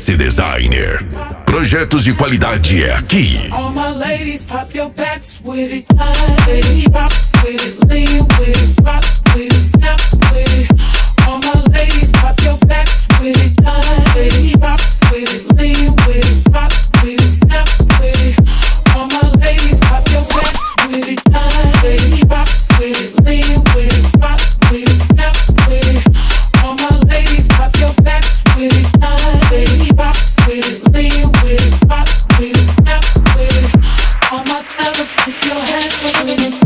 TS Designer. Projetos de qualidade é aqui. All my ladies, pop your backs with it. Ladies, drop with it, lean with it, rock with it, snap with it. All my ladies, pop your backs with it. Ladies, drop with it, lean with it, rock with it, snap with it. All my ladies, pop your backs with it. Ladies, drop with it, lean with it, rock with it, snap with it. All my ladies, pop your backs with it. Ladies, drop with it, lean with it, rock with it, snap with it. All my fellas, put your hands up with it.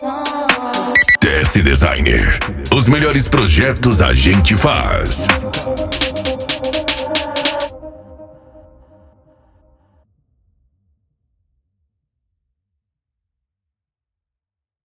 TS Designer. Os melhores projetos a gente faz.